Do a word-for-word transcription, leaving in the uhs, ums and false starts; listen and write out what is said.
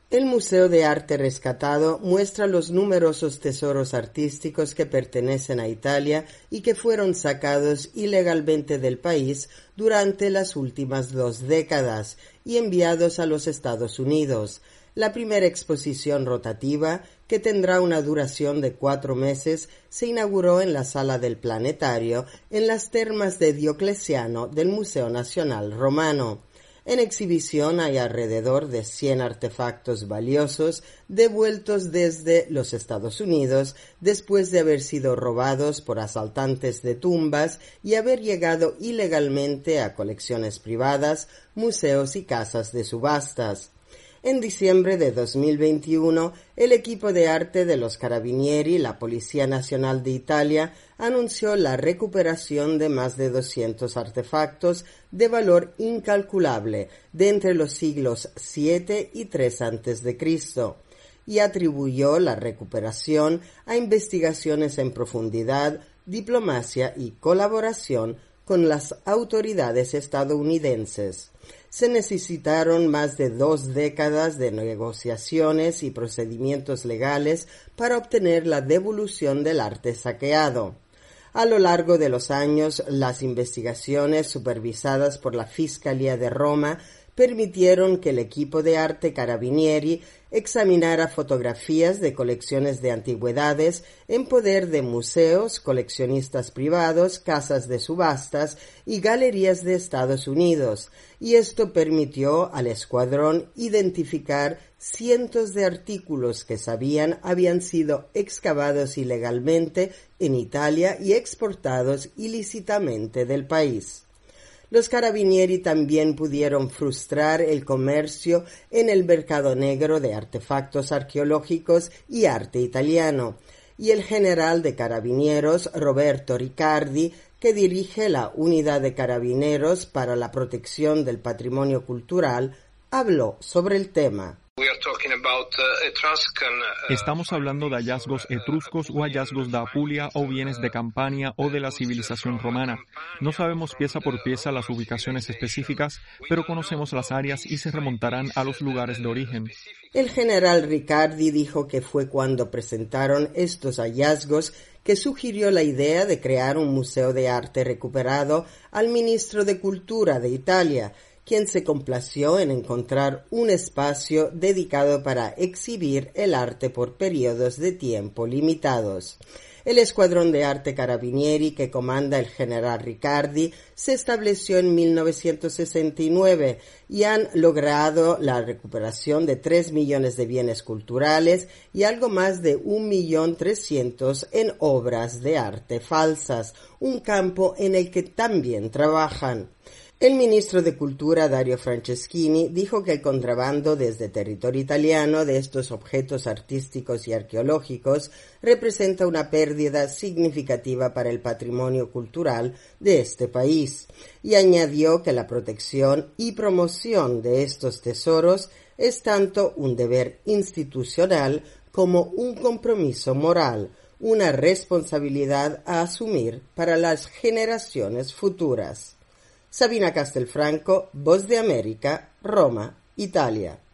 El Museo de Arte Rescatado muestra los numerosos tesoros artísticos que pertenecen a Italia y que fueron sacados ilegalmente del país durante las últimas dos décadas y enviados a los Estados Unidos. La primera exposición rotativa, que tendrá una duración de cuatro meses, se inauguró en la Sala del Planetario, en las termas de Diocleciano del Museo Nacional Romano. En exhibición hay alrededor de cien artefactos valiosos devueltos desde los Estados Unidos después de haber sido robados por asaltantes de tumbas y haber llegado ilegalmente a colecciones privadas, museos y casas de subastas. En diciembre de dos mil veintiuno, el equipo de arte de los Carabinieri, la Policía Nacional de Italia, anunció la recuperación de más de doscientos artefactos de valor incalculable de entre los siglos siete y tres antes de Cristo, y atribuyó la recuperación a investigaciones en profundidad, diplomacia y colaboración con las autoridades estadounidenses. Se necesitaron más de dos décadas de negociaciones y procedimientos legales para obtener la devolución del arte saqueado. A lo largo de los años, las investigaciones supervisadas por la Fiscalía de Roma permitieron que el equipo de arte Carabinieri examinara fotografías de colecciones de antigüedades en poder de museos, coleccionistas privados, casas de subastas y galerías de Estados Unidos, y esto permitió al escuadrón identificar cientos de artículos que sabían habían sido excavados ilegalmente en Italia y exportados ilícitamente del país. Los Carabinieri también pudieron frustrar el comercio en el mercado negro de artefactos arqueológicos y arte italiano, y el general de Carabinieros, Roberto Riccardi, que dirige la Unidad de Carabineros para la Protección del Patrimonio Cultural, habló sobre el tema. Estamos hablando de hallazgos etruscos o hallazgos de Apulia o bienes de Campania o de la civilización romana. No sabemos pieza por pieza las ubicaciones específicas, pero conocemos las áreas y se remontarán a los lugares de origen. El general Riccardi dijo que fue cuando presentaron estos hallazgos que sugirió la idea de crear un museo de arte recuperado al ministro de Cultura de Italia, quien se complació en encontrar un espacio dedicado para exhibir el arte por periodos de tiempo limitados. El escuadrón de arte Carabinieri que comanda el general Riccardi se estableció en mil novecientos sesenta y nueve y han logrado la recuperación de tres millones de bienes culturales y algo más de un millón trescientos en obras de arte falsas, un campo en el que también trabajan. El ministro de Cultura, Dario Franceschini, dijo que el contrabando desde territorio italiano de estos objetos artísticos y arqueológicos representa una pérdida significativa para el patrimonio cultural de este país, y añadió que la protección y promoción de estos tesoros es tanto un deber institucional como un compromiso moral, una responsabilidad a asumir para las generaciones futuras. Sabina Castelfranco, Voz de América, Roma, Italia.